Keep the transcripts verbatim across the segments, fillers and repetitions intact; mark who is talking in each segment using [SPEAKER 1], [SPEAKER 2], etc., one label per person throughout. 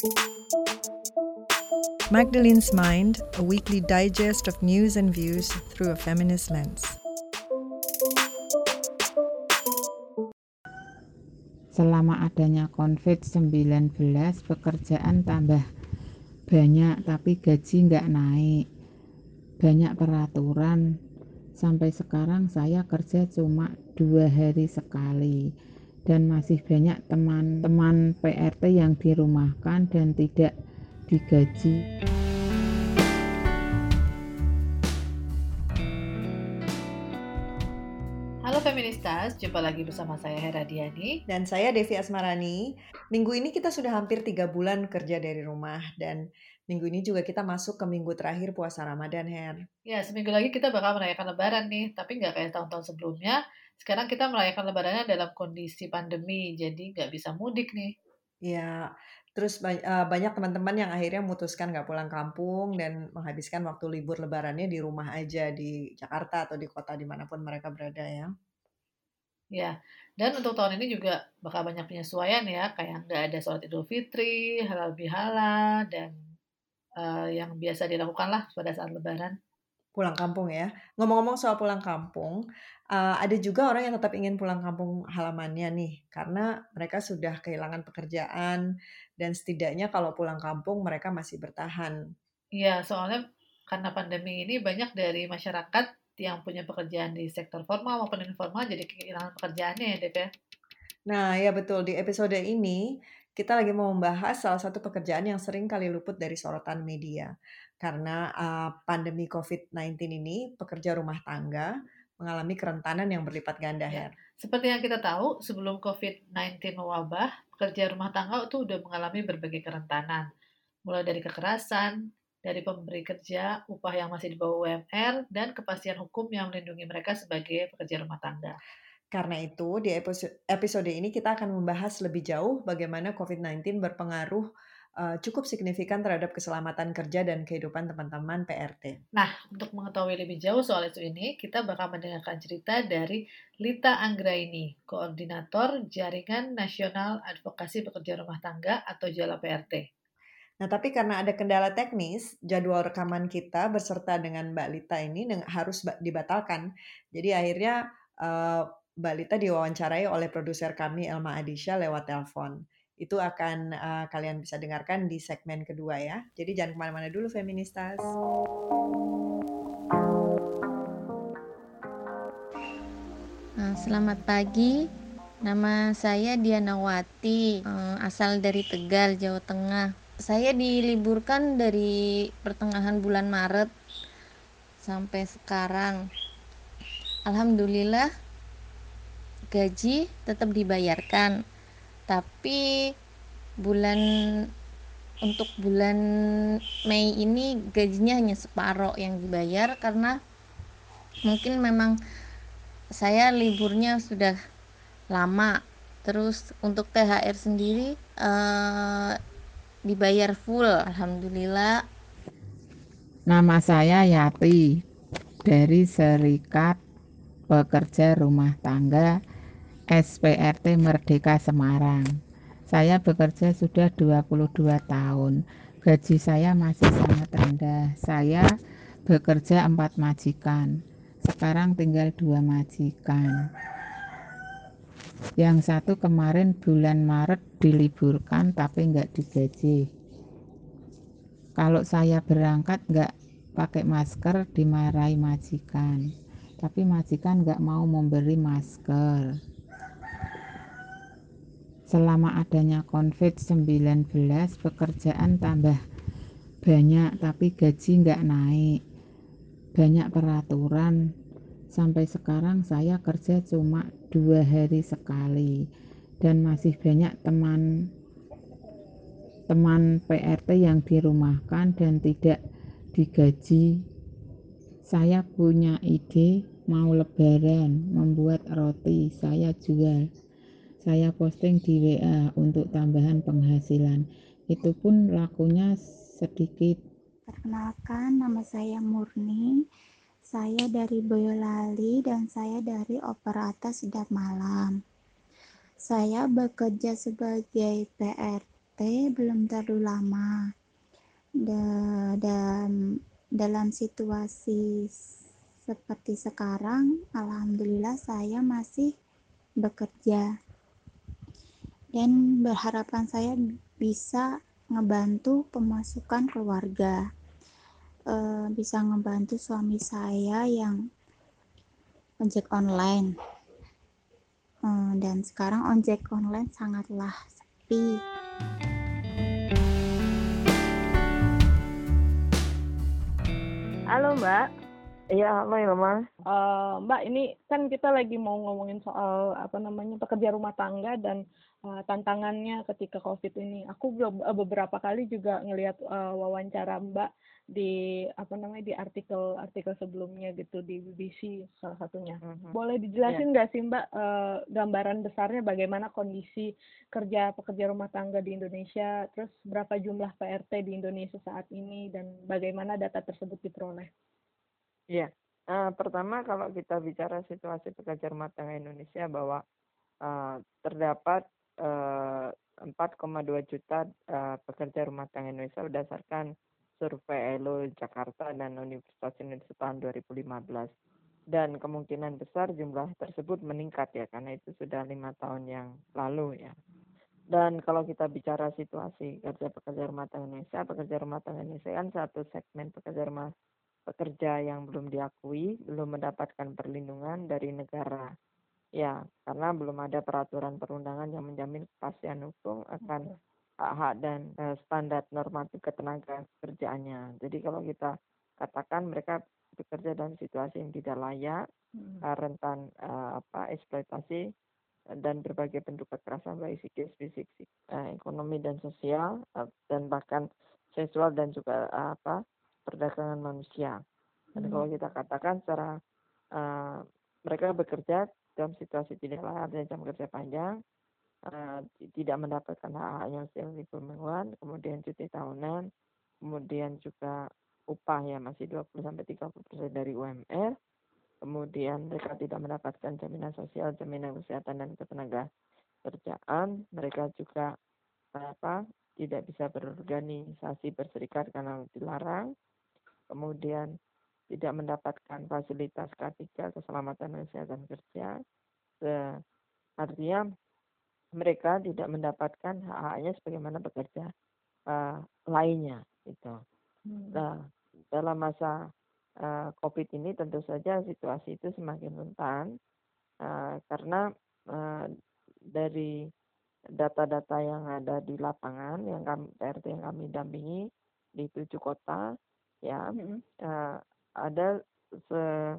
[SPEAKER 1] Magdalene's Mind, a weekly digest of news and views through a feminist lens.
[SPEAKER 2] Selama adanya covid sembilan belas, pekerjaan tambah banyak tapi gaji nggak naik. Banyak peraturan. Sampai sekarang saya kerja cuma dua hari sekali. Dan masih banyak teman-teman P R T yang dirumahkan dan tidak digaji.
[SPEAKER 3] Halo Feministas, jumpa lagi bersama saya Hera Diani.
[SPEAKER 1] Dan saya Devi Asmarani. Minggu ini kita sudah hampir tiga bulan kerja dari rumah. Dan minggu ini juga kita masuk ke minggu terakhir puasa Ramadan, Her.
[SPEAKER 3] Ya, seminggu lagi kita bakal merayakan Lebaran nih, tapi nggak kayak tahun-tahun sebelumnya. Sekarang kita merayakan Lebarannya dalam kondisi pandemi, jadi nggak bisa mudik nih.
[SPEAKER 1] Ya, terus banyak teman-teman yang akhirnya memutuskan nggak pulang kampung dan menghabiskan waktu libur lebarannya di rumah aja di Jakarta atau di kota dimanapun mereka berada ya.
[SPEAKER 3] Ya, dan untuk tahun ini juga bakal banyak penyesuaian ya, kayak nggak ada sholat Idul Fitri, halal bihalal, dan uh, yang biasa dilakukan lah pada saat Lebaran.
[SPEAKER 1] Pulang kampung ya. Ngomong-ngomong soal pulang kampung, uh, ada juga orang yang tetap ingin pulang kampung halamannya nih, karena mereka sudah kehilangan pekerjaan dan setidaknya kalau pulang kampung mereka masih bertahan.
[SPEAKER 3] Iya, soalnya karena pandemi ini banyak dari masyarakat yang punya pekerjaan di sektor formal maupun informal jadi kehilangan pekerjaannya ya, Dev ya.
[SPEAKER 1] Nah, ya betul. Di episode ini kita lagi mau membahas salah satu pekerjaan yang sering kali luput dari sorotan media. Karena uh, pandemi covid sembilan belas ini, pekerja rumah tangga mengalami kerentanan yang berlipat ganda,
[SPEAKER 3] Ya,
[SPEAKER 1] Her.
[SPEAKER 3] seperti yang kita tahu, sebelum covid sembilan belas mewabah, pekerja rumah tangga itu udah mengalami berbagai kerentanan. Mulai dari kekerasan, dari pemberi kerja, upah yang masih di bawah U M R, dan kepastian hukum yang melindungi mereka sebagai pekerja rumah tangga.
[SPEAKER 1] Karena itu, di episode ini kita akan membahas lebih jauh bagaimana covid sembilan belas berpengaruh uh, cukup signifikan terhadap keselamatan kerja dan kehidupan teman-teman P R T.
[SPEAKER 3] Nah, untuk mengetahui lebih jauh soal itu ini, kita bakal mendengarkan cerita dari Lita Anggraini, Koordinator Jaringan Nasional Advokasi Pekerja Rumah Tangga atau JALA P R T.
[SPEAKER 1] Nah, tapi karena ada kendala teknis, jadwal rekaman kita beserta dengan Mbak Lita ini harus dibatalkan. Jadi akhirnya uh, Mbak Lita diwawancarai oleh produser kami Elma Adisha lewat telepon. Itu akan uh, kalian bisa dengarkan di segmen kedua ya. Jadi jangan kemana-mana dulu Feministas.
[SPEAKER 4] Nah, selamat pagi, nama saya Dianawati, asal dari Tegal, Jawa Tengah. Saya diliburkan dari pertengahan bulan Maret sampai sekarang. Alhamdulillah gaji tetap dibayarkan, tapi bulan untuk bulan Mei ini gajinya hanya separuh yang dibayar karena mungkin memang saya liburnya sudah lama. Terus untuk T H R sendiri uh, dibayar full, alhamdulillah.
[SPEAKER 2] Nama saya Yati dari Serikat Pekerja Rumah Tangga S P R T Merdeka Semarang. Saya bekerja sudah dua puluh dua tahun. Gaji saya masih sangat rendah. Saya bekerja empat majikan. Sekarang tinggal dua majikan. Yang satu kemarin bulan Maret diliburkan tapi nggak digaji. Kalau saya berangkat nggak pakai masker dimarahi majikan. Tapi majikan nggak mau memberi masker. Selama adanya covid sembilan belas, pekerjaan tambah banyak tapi gaji nggak naik. Banyak peraturan. Sampai sekarang saya kerja cuma dua hari sekali. Dan masih banyak teman teman P R T yang dirumahkan dan tidak digaji. Saya punya ide mau lebaran, membuat roti, saya jual. Saya posting di W A untuk tambahan penghasilan. Itu pun lakunya sedikit.
[SPEAKER 5] Perkenalkan, nama saya Murni. Saya dari Boyolali dan saya dari Oper Atas Sedap Malam. Saya bekerja sebagai P R T belum terlalu lama. Da- dan dalam situasi seperti sekarang, alhamdulillah saya masih bekerja dan berharapan saya bisa ngebantu pemasukan keluarga, eh, bisa ngebantu suami saya yang ojek online. Eh, dan sekarang ojek online sangatlah sepi.
[SPEAKER 6] Halo Mbak.
[SPEAKER 7] Iya, halo Ilma.
[SPEAKER 6] Eh, Mbak, ini kan kita lagi mau ngomongin soal apa namanya pekerja rumah tangga dan eh, tantangannya ketika COVID ini. Aku be- beberapa kali juga ngelihat eh, wawancara Mbak di apa namanya di artikel-artikel sebelumnya gitu di B B C salah satunya.
[SPEAKER 7] Mhm.
[SPEAKER 6] Boleh
[SPEAKER 7] Ya,
[SPEAKER 6] dijelasin nggak sih Mbak eh, gambaran besarnya bagaimana kondisi kerja pekerja rumah tangga di Indonesia, terus berapa jumlah P R T di Indonesia saat ini dan bagaimana data tersebut diperoleh?
[SPEAKER 7] iya. Eh, pertama kalau kita bicara situasi pekerja rumah tangga Indonesia bahwa eh, terdapat eh, empat koma dua juta eh, pekerja rumah tangga Indonesia berdasarkan survei Elo Jakarta dan Universitas Indonesia tahun dua ribu lima belas. Dan kemungkinan besar jumlah tersebut meningkat ya, karena itu sudah lima tahun yang lalu ya. Dan kalau kita bicara situasi kerja pekerja rumah tangga Indonesia, pekerja rumah tangga Indonesia kan satu segmen pekerja rumah pekerja yang belum diakui, belum mendapatkan perlindungan dari negara. Ya, karena belum ada peraturan perundangan yang menjamin kepastian hukum akan hak-hak dan eh, standar normatif ketenaga kerjaannya. Jadi kalau kita katakan mereka bekerja dalam situasi yang tidak layak,
[SPEAKER 6] Hmm.
[SPEAKER 7] eh, rentan eh, apa eksploitasi eh, dan berbagai bentuk kekerasan baik psikis, fisik, psik- eh, ekonomi dan sosial eh, dan bahkan seksual dan juga eh, apa perdagangan manusia. Dan kalau kita katakan secara eh, mereka bekerja dalam situasi tidak layak dan jam kerja panjang, eh, tidak mendapatkan hak-hak yang sesuai pemenuhan, kemudian cuti tahunan, kemudian juga upah ya masih dua puluh sampai tiga puluh persen dari U M R, kemudian mereka tidak mendapatkan jaminan sosial, jaminan kesehatan dan ketenaga kerjaan, mereka juga apa tidak bisa berorganisasi berserikat karena dilarang, kemudian tidak mendapatkan fasilitas K tiga keselamatan dan kesehatan kerja, Se- artinya mereka tidak mendapatkan hak-haknya sebagaimana pekerja uh, lainnya gitu. Nah, dalam masa uh, COVID ini tentu saja situasi itu semakin rentan uh, karena uh, dari data-data yang ada di lapangan yang kami P R T yang kami dampingi di tujuh kota ya
[SPEAKER 6] Mm-hmm.
[SPEAKER 7] uh, ada se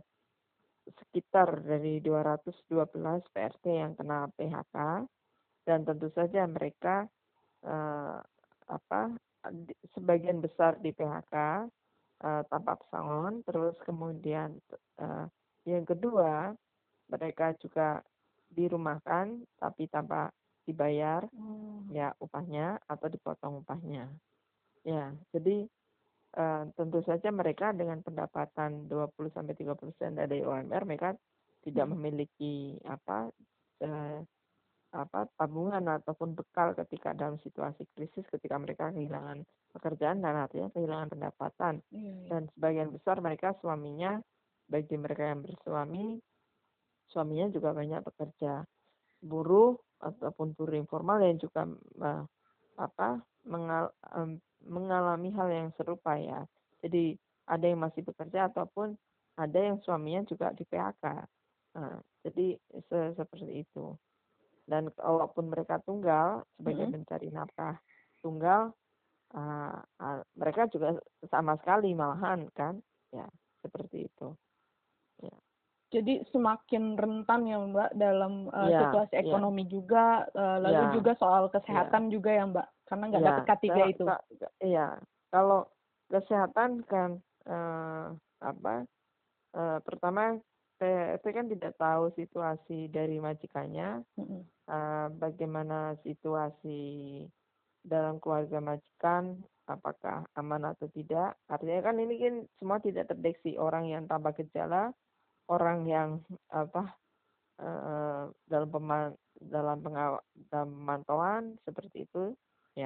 [SPEAKER 7] sekitar dari dua ratus dua belas P R T yang kena P H K dan tentu saja mereka eh, apa di, sebagian besar di P H K eh, tanpa pesangon, terus kemudian eh, yang kedua mereka juga dirumahkan tapi tanpa dibayar
[SPEAKER 6] Hmm.
[SPEAKER 7] ya upahnya atau dipotong upahnya ya. Jadi Uh, tentu saja mereka dengan pendapatan dua puluh sampai tiga puluh persen dari U M R mereka tidak memiliki apa uh, apa tabungan ataupun bekal ketika dalam situasi krisis ketika mereka kehilangan pekerjaan dan artinya kehilangan pendapatan.
[SPEAKER 6] Iya, iya.
[SPEAKER 7] Dan sebagian besar mereka suaminya bagi mereka yang bersuami suaminya juga banyak bekerja buruh ataupun buruh informal yang juga uh, apa mengal, um, mengalami hal yang serupa ya. Jadi ada yang masih bekerja ataupun ada yang suaminya juga di P H K. Nah, jadi se- seperti itu. Dan kalaupun mereka tunggal sebagai
[SPEAKER 6] Mm-hmm.
[SPEAKER 7] mencari nafkah tunggal, uh, uh, mereka juga sama sekali malahan kan, ya seperti itu. Ya.
[SPEAKER 6] Jadi semakin rentan ya Mbak dalam uh,
[SPEAKER 7] Ya,
[SPEAKER 6] situasi
[SPEAKER 7] ya.
[SPEAKER 6] ekonomi juga, uh, lalu
[SPEAKER 7] Ya.
[SPEAKER 6] juga soal kesehatan juga ya Mbak, karena nggak
[SPEAKER 7] Ya,
[SPEAKER 6] dapat K tiga
[SPEAKER 7] kalau-
[SPEAKER 6] itu.
[SPEAKER 7] ka- ka- Iya, kalau kesehatan kan eh, apa? Eh, pertama, P R T kan tidak tahu situasi dari majikannya,
[SPEAKER 6] Mm-hmm.
[SPEAKER 7] eh, bagaimana situasi dalam keluarga majikan, apakah aman atau tidak. Artinya kan ini kan semua tidak terdeteksi orang yang tanpa gejala, orang yang apa eh, dalam peman dalam pengaw dalam pemantauan seperti itu, ya.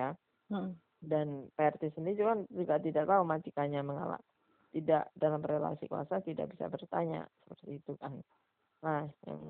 [SPEAKER 6] Mm.
[SPEAKER 7] Dan P R T sendiri juga, juga tidak tahu majikannya mengalah, tidak dalam relasi kuasa, tidak bisa bertanya seperti itu kan. Nah, yang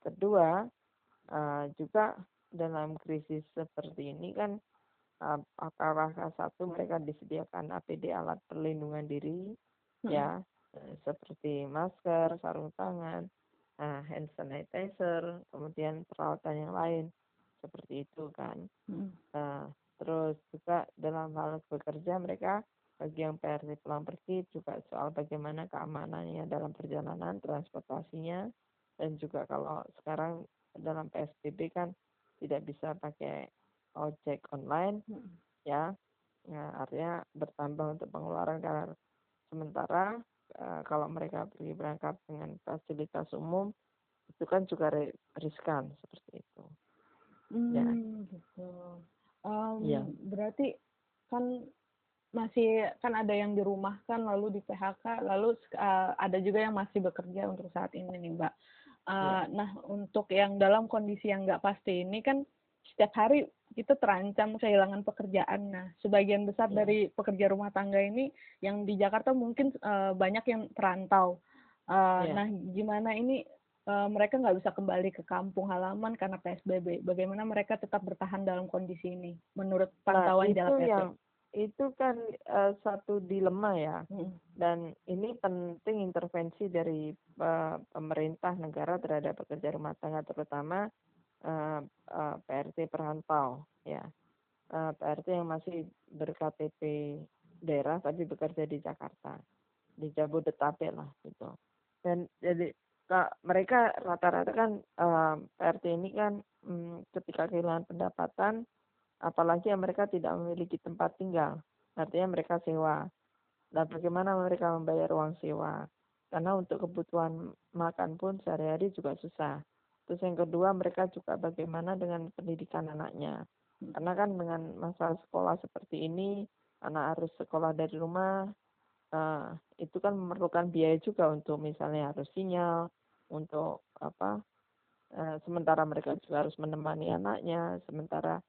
[SPEAKER 7] kedua uh, juga dalam krisis seperti ini kan, uh, apakah satu mereka disediakan A P D, alat perlindungan diri,
[SPEAKER 6] Mm.
[SPEAKER 7] ya uh, seperti masker, sarung tangan, uh, hand sanitizer, kemudian peralatan yang lain seperti itu kan.
[SPEAKER 6] Mm.
[SPEAKER 7] Uh, terus juga dalam hal bekerja mereka, bagi yang P R T pulang pergi juga soal bagaimana keamanannya dalam perjalanan, transportasinya, dan juga kalau sekarang dalam P S B B kan tidak bisa pakai ojek online,
[SPEAKER 6] Mm.
[SPEAKER 7] ya, ya artinya bertambah untuk pengeluaran karena sementara uh, kalau mereka pergi berangkat dengan fasilitas umum itu kan juga riskan seperti itu.
[SPEAKER 6] Hmm,
[SPEAKER 7] Ya.
[SPEAKER 6] gitu. Um,
[SPEAKER 7] Iya.
[SPEAKER 6] Berarti kan masih kan ada yang dirumahkan lalu di P H K, lalu uh, ada juga yang masih bekerja untuk saat ini nih, Mbak. Uh,
[SPEAKER 7] Iya.
[SPEAKER 6] Nah, untuk yang dalam kondisi yang nggak pasti ini kan setiap hari kita terancam kehilangan pekerjaan. Nah, sebagian besar
[SPEAKER 7] Iya.
[SPEAKER 6] dari pekerja rumah tangga ini yang di Jakarta mungkin uh, banyak yang perantau. Uh,
[SPEAKER 7] Iya.
[SPEAKER 6] Nah, gimana ini uh, mereka nggak bisa kembali ke kampung halaman karena P S B B. Bagaimana mereka tetap bertahan dalam kondisi ini menurut
[SPEAKER 7] Nah,
[SPEAKER 6] pantauan
[SPEAKER 7] itu
[SPEAKER 6] Jala P R T?
[SPEAKER 7] yang itu kan uh, satu dilema ya,
[SPEAKER 6] Hmm.
[SPEAKER 7] dan ini penting intervensi dari uh, pemerintah negara terhadap pekerja rumah tangga, terutama uh, uh, P R T perantau, ya, uh, P R T yang masih ber-K T P daerah tapi bekerja di Jakarta, di Jabodetabek lah gitu. Dan jadi Kak, mereka rata-rata kan uh, P R T ini kan um, ketika kehilangan pendapatan, apalagi yang mereka tidak memiliki tempat tinggal, artinya mereka sewa. Dan bagaimana mereka membayar uang sewa? Karena untuk kebutuhan makan pun sehari-hari juga susah. Terus yang kedua, mereka juga bagaimana dengan pendidikan anaknya. Karena kan dengan masalah sekolah seperti ini, anak harus sekolah dari rumah, uh, itu kan memerlukan biaya juga untuk misalnya harus sinyal, untuk apa, uh, sementara mereka juga harus menemani anaknya, sementara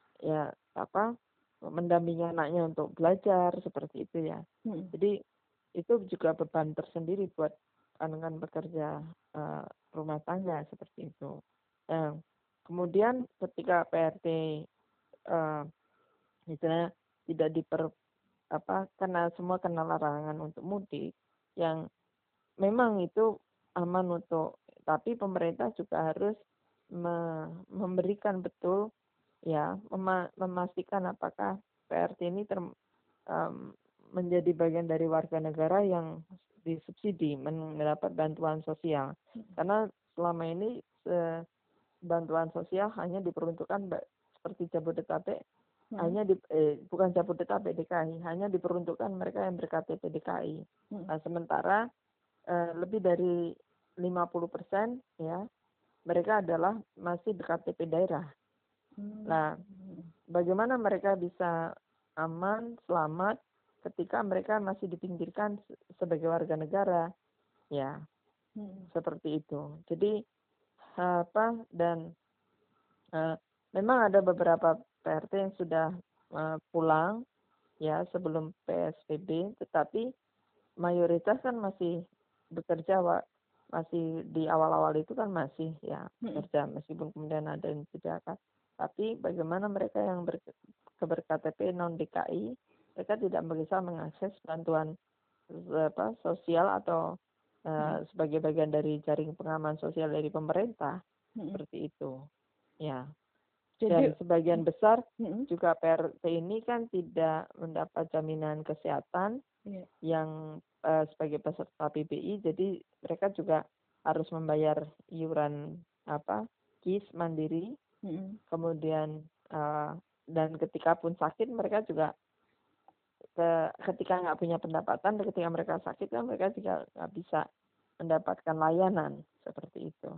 [SPEAKER 7] ya apa mendampingi anaknya untuk belajar seperti itu ya. Hmm. Jadi itu juga beban tersendiri buat dengan bekerja uh, rumah tangga seperti itu. Nah, kemudian ketika P R T uh, misalnya tidak diper apa karena semua kena larangan untuk mudik, yang memang itu aman untuk, tapi pemerintah juga harus me, memberikan betul, ya, mema- memastikan apakah P R T ini ter, um, menjadi bagian dari warga negara yang disubsidi mendapat bantuan sosial. Karena selama ini se, bantuan sosial hanya diperuntukkan seperti Jabodetabek, hmm. hanya di, eh, bukan Jabodetabek, D K I, hanya diperuntukkan mereka yang ber-K T P D K I. Hmm. Nah, sementara eh, lebih dari lima puluh persen ya mereka adalah masih ber-K T P daerah. Nah, bagaimana mereka bisa aman, selamat ketika mereka masih dipinggirkan sebagai warga negara, ya, hmm. seperti itu. Jadi apa dan uh, memang ada beberapa P R T yang sudah uh, pulang, ya, sebelum P S B B, tetapi mayoritas kan masih bekerja, Wak. Masih di awal-awal itu kan masih ya bekerja, meskipun kemudian ada yang tidak kan. Tapi bagaimana mereka yang ber, ber-K T P non D K I, mereka tidak bisa mengakses bantuan apa, sosial atau uh, hmm. sebagai bagian dari jaring pengaman sosial dari pemerintah, hmm. seperti itu. Ya. Dan Jadi, sebagian besar hmm. juga P R T ini kan tidak mendapat jaminan kesehatan yeah. yang uh, sebagai peserta P B I, jadi mereka juga harus membayar iuran apa K I S mandiri. Hmm. Kemudian uh, dan ketika pun sakit mereka juga ke, ketika nggak punya pendapatan, ketika mereka sakit kan mereka juga nggak bisa mendapatkan layanan seperti itu.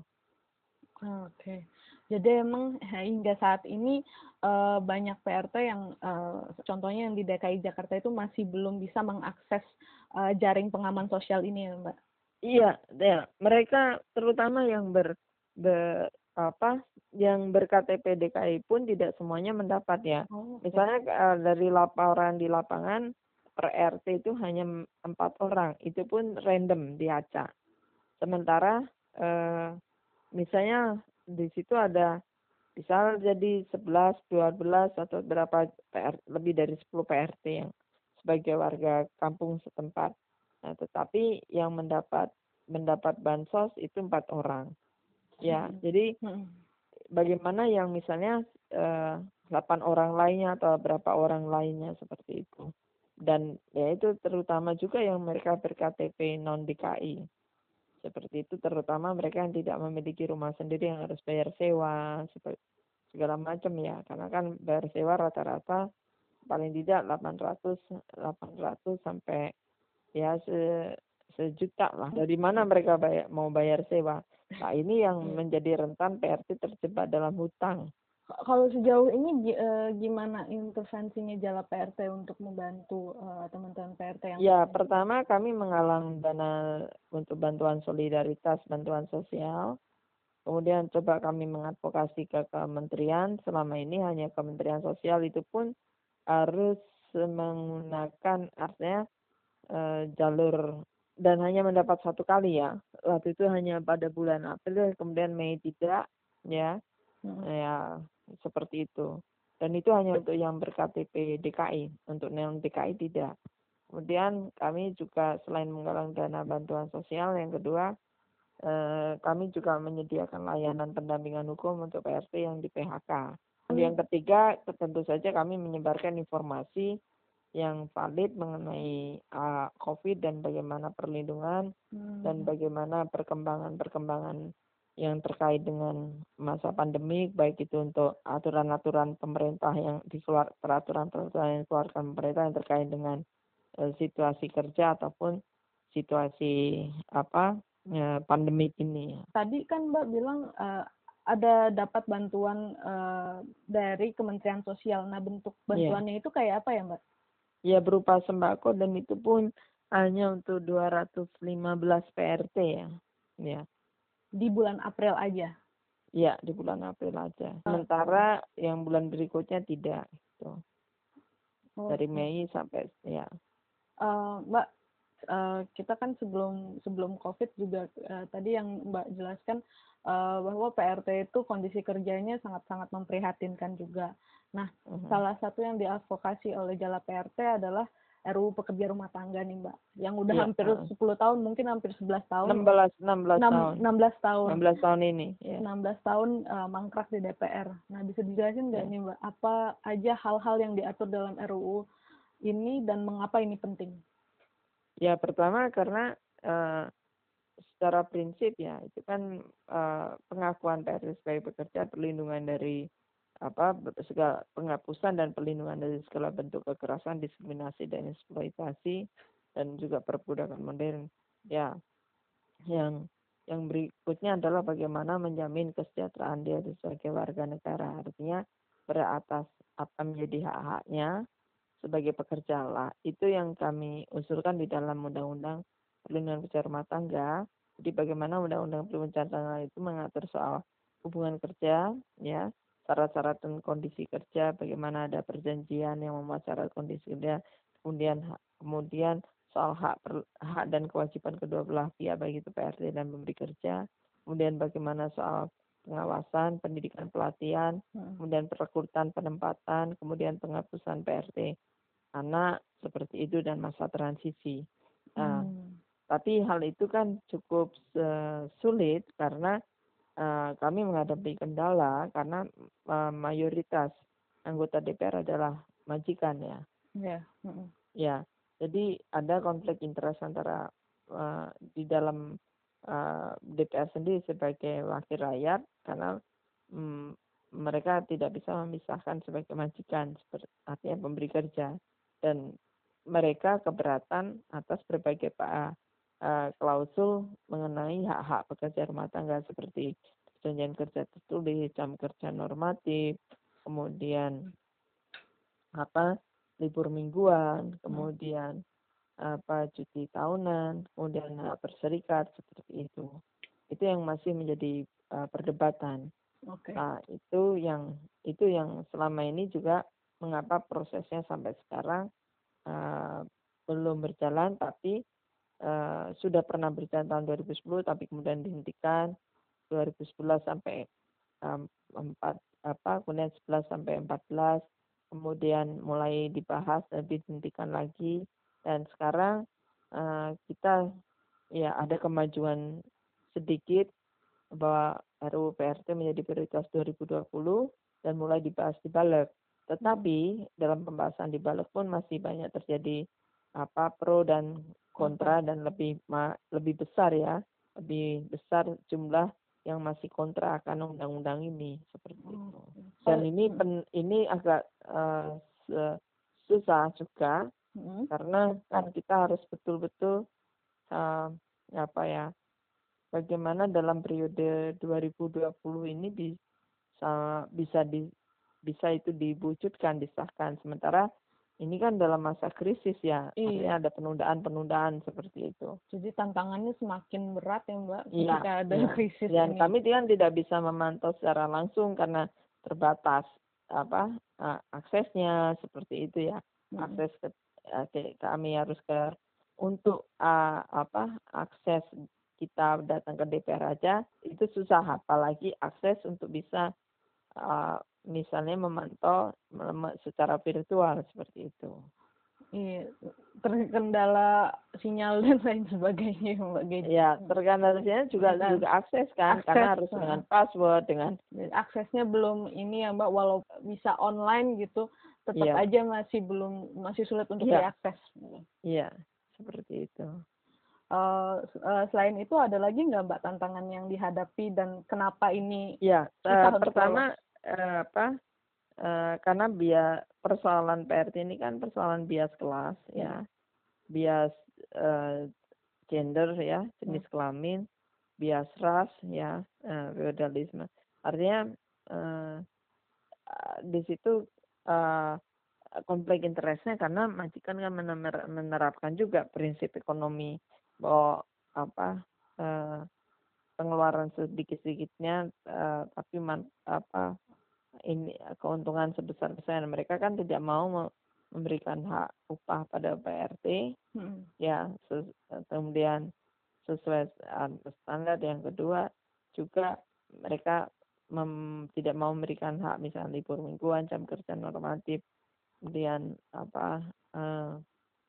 [SPEAKER 6] Oke, jadi emang hingga saat ini uh, banyak P R T yang uh, contohnya yang di D K I Jakarta itu masih belum bisa mengakses uh, jaring pengaman sosial ini ya, Mbak?
[SPEAKER 7] Iya, ya, mereka terutama yang ber, ber apa yang ber-K T P D K I pun tidak semuanya mendapat ya.
[SPEAKER 6] Oh, oke.
[SPEAKER 7] Misalnya eh, dari laporan di lapangan per R T itu hanya m- empat orang, itu pun random diacak. Sementara eh, misalnya di situ ada misal jadi sebelas, dua belas atau berapa P R, lebih dari sepuluh P R T yang sebagai warga kampung setempat. Nah, tetapi yang mendapat mendapat bansos itu empat orang. Ya,
[SPEAKER 6] Mm-mm.
[SPEAKER 7] jadi
[SPEAKER 6] Mm-mm.
[SPEAKER 7] bagaimana yang misalnya eh, delapan orang lainnya atau berapa orang lainnya seperti itu. Dan ya itu terutama juga yang mereka ber-K T P non D K I. Seperti itu terutama mereka yang tidak memiliki rumah sendiri yang harus bayar sewa, seperti segala macam ya. Karena kan bayar sewa rata-rata paling tidak delapan ratus delapan ratus sampai ya se, sejuta lah. Dari mana mereka bayar, mau bayar sewa? Nah, ini yang menjadi rentan P R T terjebak dalam hutang.
[SPEAKER 6] K- Kalau sejauh ini gi- eh, gimana intervensinya Jala P R T untuk membantu eh, teman-teman P R T yang
[SPEAKER 7] Ya, pertama kami menggalang dana untuk bantuan solidaritas, bantuan sosial. Kemudian coba kami mengadvokasi ke kementerian. Selama ini hanya Kementerian Sosial itu pun harus menggunakan artinya eh, jalur dan hanya mendapat satu kali ya. Waktu itu hanya pada bulan April, kemudian Mei tidak, ya,
[SPEAKER 6] Mm-mm.
[SPEAKER 7] ya seperti itu. Dan itu hanya untuk yang ber-K T P D K I, untuk non D K I tidak. Kemudian kami juga selain menggalang dana bantuan sosial, yang kedua eh, kami juga menyediakan layanan pendampingan hukum untuk P R T yang di P H K. Dan yang ketiga, tentu saja kami menyebarkan informasi yang valid mengenai uh, COVID dan bagaimana perlindungan
[SPEAKER 6] Hmm.
[SPEAKER 7] dan bagaimana perkembangan-perkembangan yang terkait dengan masa pandemik, baik itu untuk aturan-aturan pemerintah yang dikeluar peraturan-peraturan yang dikeluarkan pemerintah yang terkait dengan eh, situasi kerja ataupun situasi apa eh, pandemik ini.
[SPEAKER 6] Tadi kan Mbak bilang eh, ada dapat bantuan eh, dari Kementerian Sosial. Nah, bentuk bantuannya itu kayak apa ya, Mbak?
[SPEAKER 7] Ya berupa sembako dan itu pun hanya untuk dua ratus lima belas P R T ya. Ya.
[SPEAKER 6] Di bulan April aja.
[SPEAKER 7] Ya, di bulan April aja. Sementara yang bulan berikutnya tidak gitu.
[SPEAKER 6] Oh,
[SPEAKER 7] Dari Mei sampai ya.
[SPEAKER 6] eh, Mbak, eh, kita kan sebelum sebelum COVID juga eh, tadi yang Mbak jelaskan eh, bahwa P R T itu kondisi kerjanya sangat-sangat memprihatinkan juga. Nah,
[SPEAKER 7] Mhm.
[SPEAKER 6] salah satu yang diadvokasi oleh Jala P R T adalah R U U Pekerja Rumah Tangga nih, Mbak. Yang udah
[SPEAKER 7] Iya,
[SPEAKER 6] hampir
[SPEAKER 7] heeh.
[SPEAKER 6] sepuluh tahun, mungkin hampir sebelas tahun.
[SPEAKER 7] enam belas enam belas
[SPEAKER 6] enam-
[SPEAKER 7] tahun.
[SPEAKER 6] enam belas tahun.
[SPEAKER 7] enam belas tahun ini, ya.
[SPEAKER 6] enam belas tahun eh, mangkrak di D P R. Nah, bisa dijelasin nggak
[SPEAKER 7] Ya.
[SPEAKER 6] nih, Mbak, apa aja hal-hal yang diatur dalam R U U ini dan mengapa ini penting?
[SPEAKER 7] Ya, pertama karena eh, secara prinsip ya itu kan eh, pengakuan P R T sebagai pekerja, perlindungan dari apa segala penghapusan dan perlindungan dari segala bentuk kekerasan, diskriminasi dan eksploitasi dan juga perbudakan modern. Ya, yang yang berikutnya adalah bagaimana menjamin kesejahteraan dia sebagai warga negara. Artinya beratas apa menjadi hak-haknya sebagai pekerja lah. Itu yang kami usulkan di dalam Undang-Undang Perlindungan Pekerja Rumah Tangga. Jadi bagaimana Undang-Undang Perlindungan Pekerja Rumah Tangga itu mengatur soal hubungan kerja, ya, syarat-syarat dan kondisi kerja, bagaimana ada perjanjian yang memuat syarat kondisi kerja, kemudian kemudian soal hak per, hak dan kewajiban kedua belah pihak baik itu P R T dan pemberi kerja, kemudian bagaimana soal pengawasan, pendidikan pelatihan, kemudian perekrutan penempatan, kemudian penghapusan P R T anak seperti itu dan masa transisi. Nah,
[SPEAKER 6] Hmm.
[SPEAKER 7] tapi hal itu kan cukup uh, sulit karena uh, kami menghadapi kendala karena uh, mayoritas anggota D P R adalah majikan ya.
[SPEAKER 6] Ya. Mm-mm.
[SPEAKER 7] Ya, jadi ada konflik interest antara uh, di dalam uh, D P R sendiri sebagai wakil rakyat karena um, mereka tidak bisa memisahkan sebagai majikan, seperti artinya pemberi kerja, dan mereka keberatan atas berbagai uh, klausul mengenai hak-hak pekerja rumah tangga seperti perjanjian kerja tertulis, jam kerja normatif, kemudian apa libur mingguan, kemudian apa cuti tahunan, kemudian hak berserikat seperti itu. Itu yang masih menjadi uh, perdebatan.
[SPEAKER 6] Oke.
[SPEAKER 7] Nah, itu yang itu yang selama ini juga mengapa prosesnya sampai sekarang uh, belum berjalan, tapi uh, sudah pernah berjalan tahun dua ribu sepuluh, tapi kemudian dihentikan dua ribu sebelas sampai um, empat apa kemudian sebelas sampai empat belas, kemudian mulai dibahas dan dihentikan lagi, dan sekarang uh, kita ya ada kemajuan sedikit bahwa R U U P R T menjadi prioritas dua ribu dua puluh dan mulai dibahas di Baleg. Tetapi dalam pembahasan di Baleg pun masih banyak terjadi apa pro dan kontra, dan lebih ma, lebih besar ya, lebih besar jumlah yang masih kontra akan undang-undang ini seperti itu. Dan ini pen, ini agak uh, susah juga hmm. karena kan kita harus betul-betul uh, apa ya, bagaimana dalam periode dua ribu dua puluh ini bisa bisa di bisa itu diwujudkan, disahkan. Sementara ini kan dalam masa krisis ya, iya. Artinya ada penundaan-penundaan seperti itu.
[SPEAKER 6] Jadi tantangannya semakin berat ya Mbak, ketika iya, ada iya. krisis
[SPEAKER 7] Dan
[SPEAKER 6] ini.
[SPEAKER 7] kami kan tidak bisa memantau secara langsung karena terbatas apa aksesnya seperti itu ya. Hmm. Akses ke, ke kami harus ke untuk uh, apa akses kita datang ke D P R aja itu susah, apalagi akses untuk bisa uh, misalnya memantau secara virtual seperti itu.
[SPEAKER 6] Iya, terkendala sinyal dan lain sebagainya, Mbak Gedi.
[SPEAKER 7] Ya, terkendala sinyal juga dan juga akses kan, akses, karena harus uh, dengan password, dengan
[SPEAKER 6] aksesnya belum ini ya Mbak, walau bisa online gitu, tetap iya. aja masih belum masih sulit untuk iya. diakses.
[SPEAKER 7] Iya, seperti itu.
[SPEAKER 6] Uh, uh, selain itu ada lagi nggak Mbak tantangan yang dihadapi dan kenapa ini?
[SPEAKER 7] Ya, uh, pertama uh, apa? Uh, karena bias persoalan P R T ini kan persoalan bias kelas ya, bias uh, gender ya, jenis kelamin, bias ras ya, uh, feodalisme. Artinya uh, uh, di situ uh, konflik interestnya karena majikan kan menerapkan juga prinsip ekonomi bahwa apa uh, pengeluaran sedikit-sedikitnya uh, tapi man, apa ini keuntungan sebesar-besarnya. Mereka kan tidak mau memberikan hak upah pada P R T hmm. ya, ses- kemudian sesuai standar. Yang kedua juga mereka mem, tidak mau memberikan hak misalnya libur mingguan, jam kerja normatif, kemudian apa uh,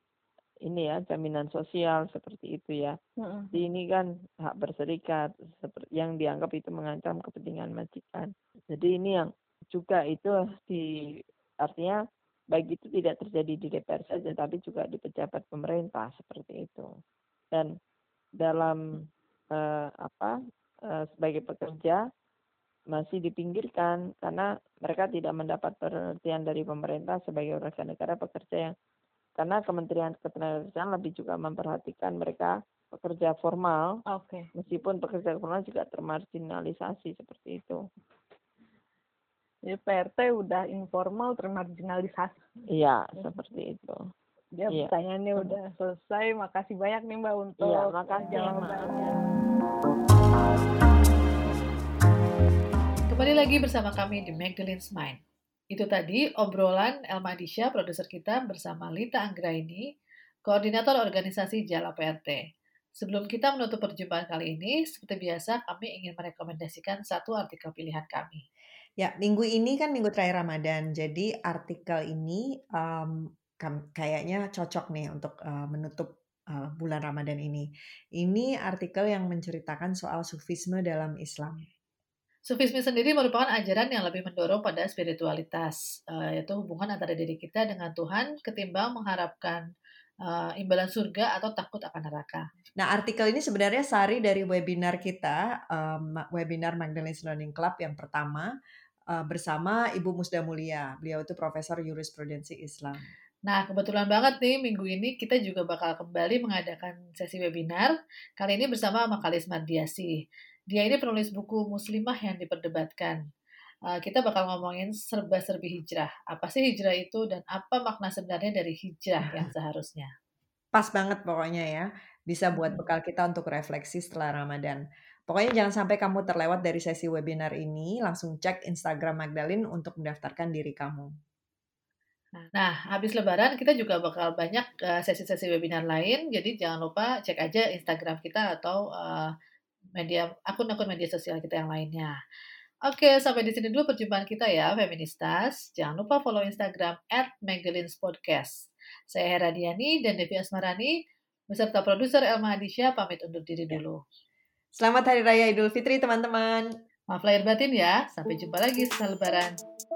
[SPEAKER 7] ini ya jaminan sosial seperti itu ya. Mm-hmm. Jadi ini kan hak berserikat seperti yang dianggap itu mengancam kepentingan majikan. Jadi ini yang juga itu di artinya baik itu tidak terjadi di D P R saja, tapi juga di pejabat pemerintah seperti itu. Dan dalam eh, apa eh, sebagai pekerja masih dipinggirkan karena mereka tidak mendapat perhatian dari pemerintah sebagai warga negara pekerja yang karena Kementerian Ketenagakerjaan lebih juga memperhatikan mereka pekerja formal, okay. meskipun pekerja formal juga termarginalisasi seperti itu.
[SPEAKER 6] Jadi P R T udah informal termarginalisasi.
[SPEAKER 7] Iya, seperti itu.
[SPEAKER 6] Ya,
[SPEAKER 7] iya.
[SPEAKER 6] Pertanyaannya hmm. udah selesai. Makasih banyak nih Mbak untuk
[SPEAKER 7] iya, makasih,
[SPEAKER 6] jawabannya.
[SPEAKER 3] Kembali lagi bersama kami di Magdalene's Mind. Itu tadi obrolan Elma Disha, produser kita, bersama Lita Anggraini, koordinator organisasi Jala P R T. Sebelum kita menutup perjumpaan kali ini, seperti biasa kami ingin merekomendasikan satu artikel pilihan kami.
[SPEAKER 1] Ya, minggu ini kan minggu terakhir Ramadan, jadi artikel ini um, kayaknya cocok nih untuk uh, menutup uh, bulan Ramadan ini. Ini artikel yang menceritakan soal sufisme dalam Islam.
[SPEAKER 3] Sufisme sendiri merupakan ajaran yang lebih mendorong pada spiritualitas, yaitu hubungan antara diri kita dengan Tuhan ketimbang mengharapkan uh, imbalan surga atau takut akan neraka.
[SPEAKER 1] Nah, artikel ini sebenarnya sari dari webinar kita, um, webinar Magdalene's Learning Club yang pertama uh, bersama Ibu Musda Mulia. Beliau itu Profesor Jurisprudensi Islam.
[SPEAKER 3] Nah, kebetulan banget nih minggu ini kita juga bakal kembali mengadakan sesi webinar, kali ini bersama Makalis Mardiasi. Dia ini penulis buku Muslimah yang diperdebatkan. Uh, kita bakal ngomongin serba-serbi hijrah. Apa sih hijrah itu dan apa makna sebenarnya dari hijrah yang seharusnya?
[SPEAKER 1] Pas banget pokoknya ya. Bisa buat bekal kita untuk refleksi setelah Ramadan. Pokoknya jangan sampai kamu terlewat dari sesi webinar ini, langsung cek Instagram Magdalene untuk mendaftarkan diri kamu.
[SPEAKER 3] Nah, habis Lebaran kita juga bakal banyak uh, sesi-sesi webinar lain, jadi jangan lupa cek aja Instagram kita atau uh, media akun-akun media sosial kita yang lainnya. Oke, sampai di sini dulu perjumpaan kita ya, Feministas. Jangan lupa follow Instagram at Magdalene's Podcast. Saya Hera Diani dan Devi Asmarani, beserta produser Elma Adisya, pamit undur diri dulu.
[SPEAKER 1] Selamat Hari Raya Idul Fitri, teman-teman.
[SPEAKER 3] Maaf lahir batin ya, sampai jumpa lagi setelah Lebaran.